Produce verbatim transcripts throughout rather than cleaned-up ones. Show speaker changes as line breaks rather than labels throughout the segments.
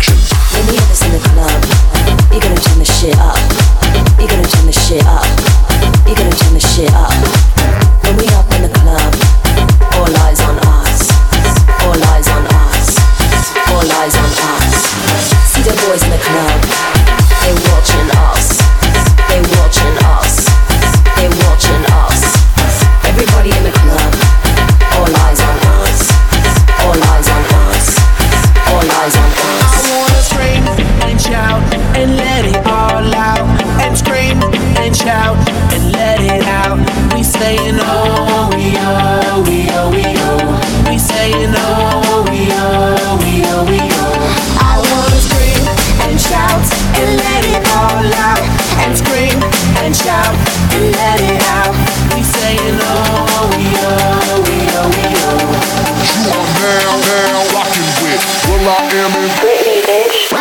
When we have this in the club, you're gonna turn the shit up. You're gonna turn the shit up. You're gonna turn the shit up. When we up in the club, all eyes on us. All eyes on us. All eyes on us. See the boys in the club, they watching us. They watching us. They watching us. Everybody in the club, all eyes on us. All eyes on us. All eyes on us.
I wanna scream and shout and let it all out. And scream and shout and let it out. We saying oh, we oh, we oh, we oh. We saying oh, we oh, we oh, we oh. I wanna scream and shout and let it all out. And scream and shout and let it out. We saying oh, we oh, we oh, we oh.
You are now, now rocking with Will I Am in
Britney, bitch.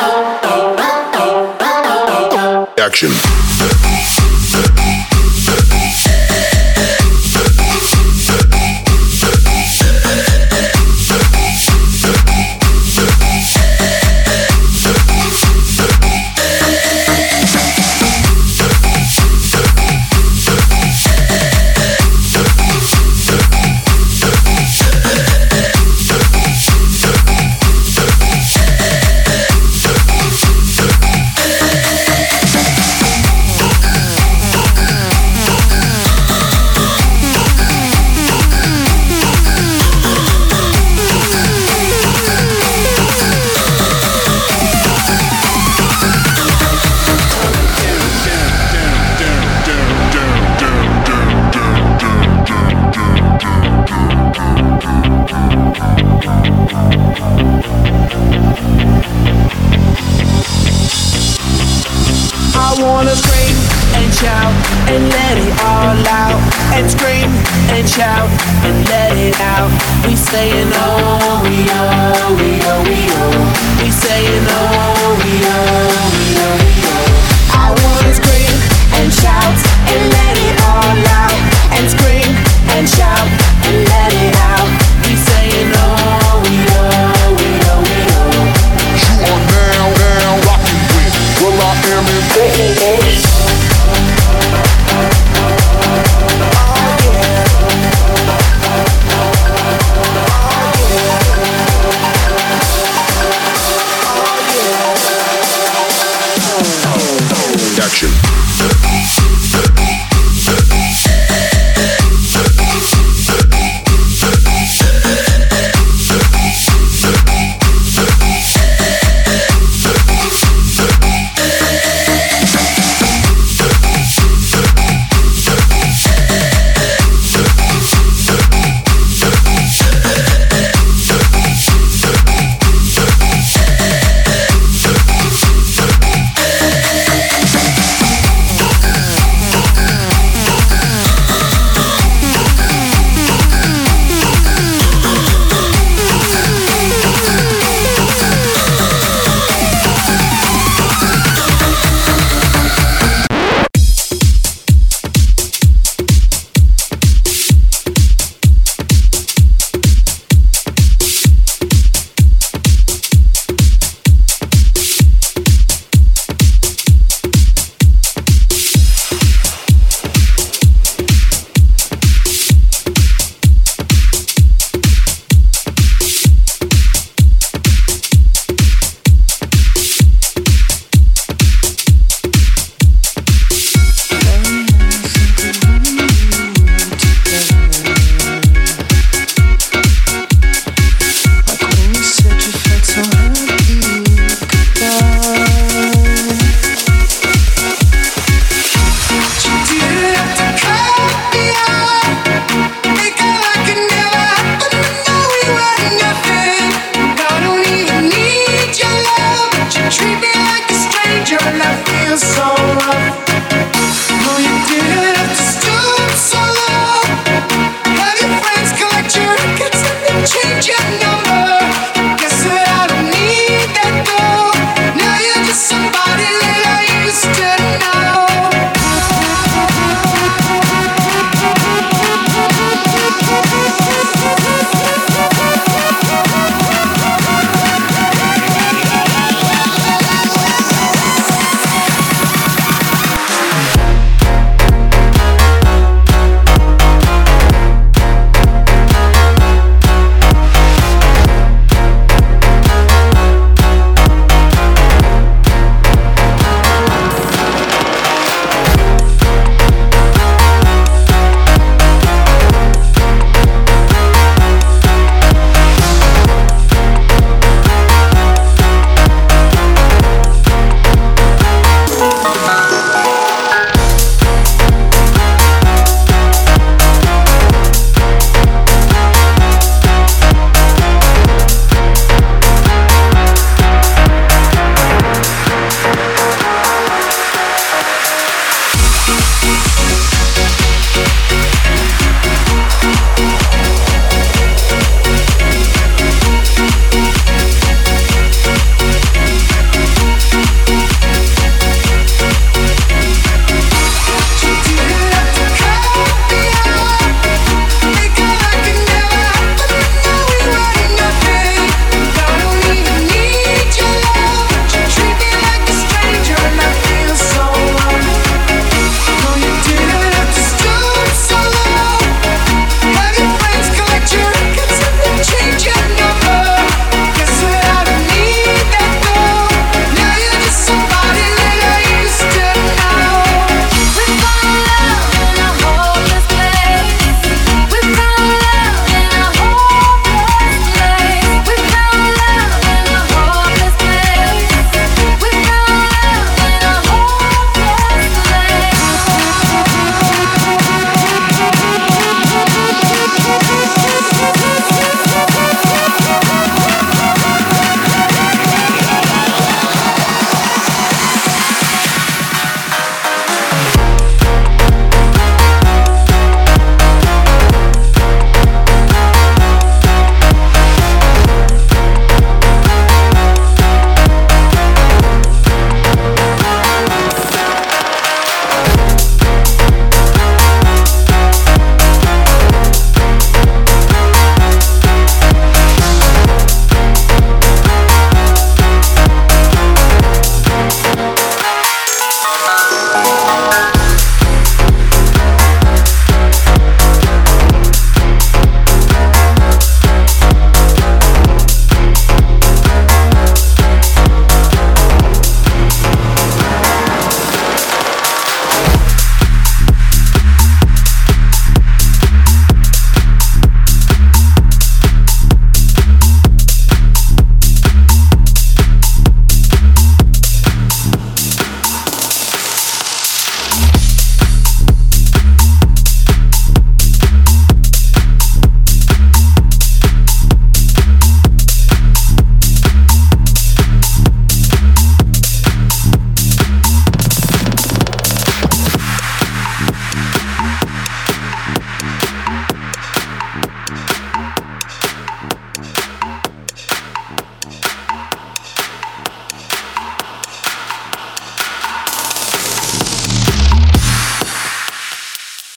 action.
I wanna scream and shout and let it all out. And scream and shout and let it out. We saying oh, we oh, we oh, we oh.